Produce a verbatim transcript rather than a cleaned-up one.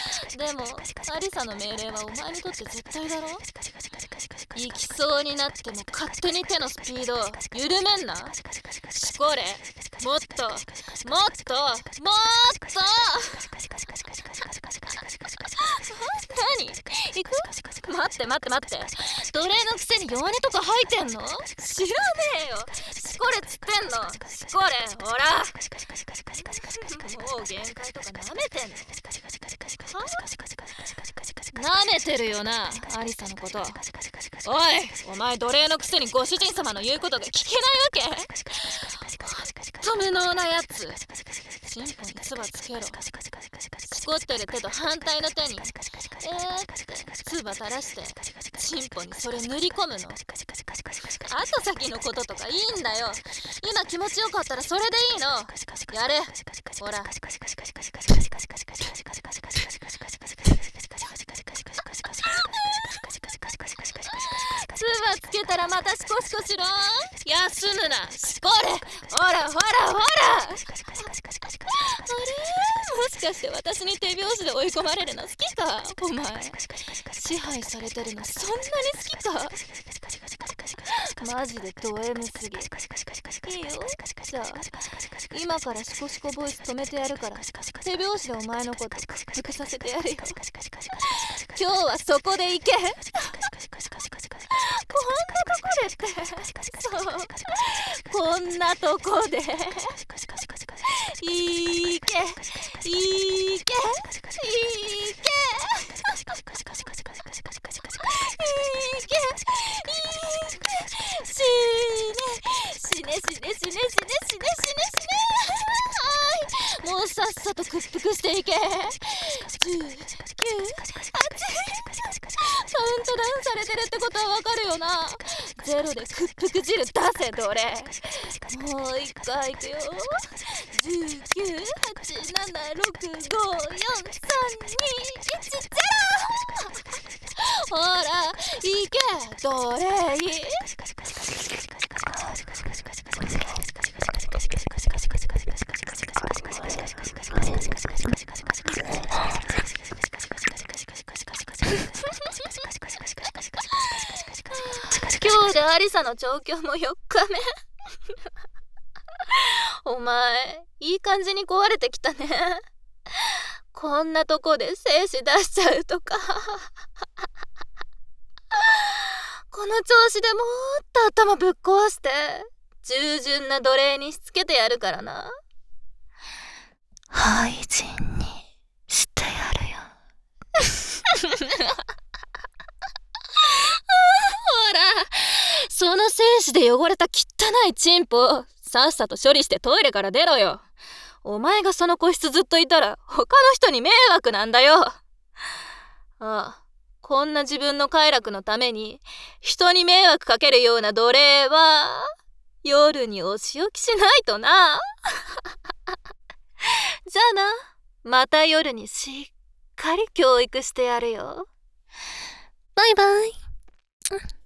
でもアリサの命令はお前にとって絶対だろ。行きそうになっても勝手に手のスピード緩めんな。しこれ、もっともっともっと何行く？待って待って待って、奴隷のくせに弱音とか吐いてんの？知らねえよ。しこれつってんの。しこれ、ほらもう限界とかなめてんの？は？なめてるよな、アリサのこと。おい、お前奴隷のくせにご主人様の言うことが聞けないわけ？ほんと無能なやつ。チンポに唾つけろ。しこってる手と反対の手にえーって唾垂らしてチンポにそれ塗り込むの。後先のこととかいいんだよ。今気持ちよかったらそれでいいの。やれ、ほら。唾つけたらまたシコシコしろ。休むな、しこれ。ほらほらほら。あれ、もしかして私に手拍子で追い込まれるの好きか？お前支配されてるのそんなに好きか？マジでド M すぎ。いいよ、じゃあ今からシコシコボイス止めてやるから手拍子でお前のこと屈服させてやるよ。今日はそこで行け。こんなとこでって、そうこんなとこでいけいけいけいけ死ね死ね死ね死ね死ね死ね死ね死ね。はい、もうさっさと屈服していけ。じゅう、きゅう、はち、カウントダされてるってことはわかるよな。ゼロで屈服汁出せ奴隷。もう一回いくよ。じゅうきゅう、はち、なな、ろく、ご、よん、さん、に、いち、ゼロ。ほらいけ奴隷。今日でアリサの調教もよっかめ。お前いい感じに壊れてきたね。こんなとこで精子出しちゃうとか。この調子でもっと頭ぶっ壊して従順な奴隷にしつけてやるからな。 廃人にしてやるよ。 ほらその精子で汚れた汚いチンポさっさと処理してトイレから出ろよ。お前がその個室ずっといたら他の人に迷惑なんだよ。ああ、こんな自分の快楽のために人に迷惑かけるような奴隷は夜にお仕置きしないとな。じゃあな、また夜にしっかり教育してやるよ。 バイバイ。